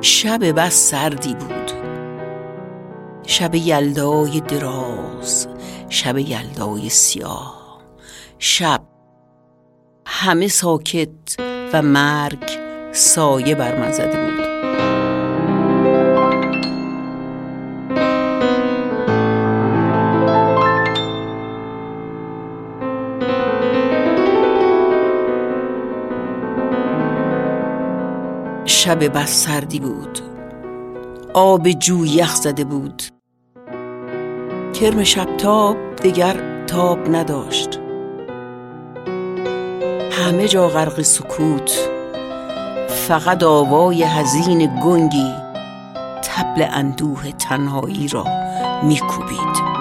شب بس سردی بود، شب یلدای دراز، شب یلدای سیاه. شب همه ساکت و مرگ سایه بر من زده بود. شب بس سردی بود، آب جو یخ زده بود، کرم شب تاب دگر تاب نداشت. همه جا غرق سکوت، فقط آوای حزین گنگی طبل اندوه تنهایی را میکوبید.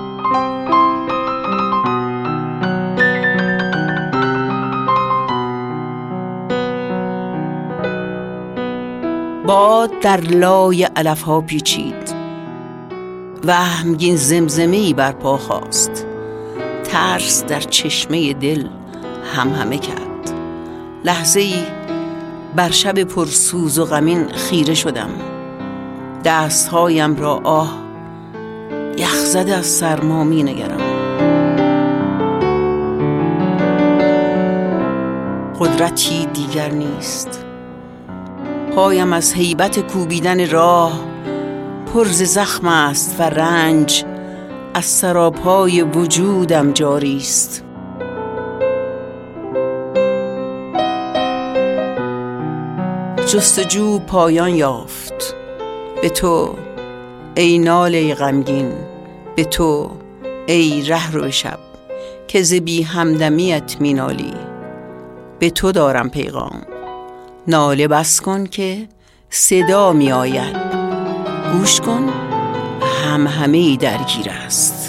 باد در لای علف ها پیچید، وهمگین زمزمه‌ای برپا خاست. ترس در چشمه دل همهمه کرد. لحظه‌ای بر شب پرسوز و غمین خیره شدم. دستهایم را یخ زده از سرما می نگرم. قدرتی دیگر نیست. پایم از هیبت کوبیدن راه پر ز زخم است و رنج از سراپای وجودم جاری است. جستجو پایان یافت. به تو ای ناله غمگین، به تو ای رهرو شب که ز بی همدمیت می نالی. به تو دارم پیغام، ناله بس کن که صدا می آید. گوش کن، همهمه‌ای درگیر است.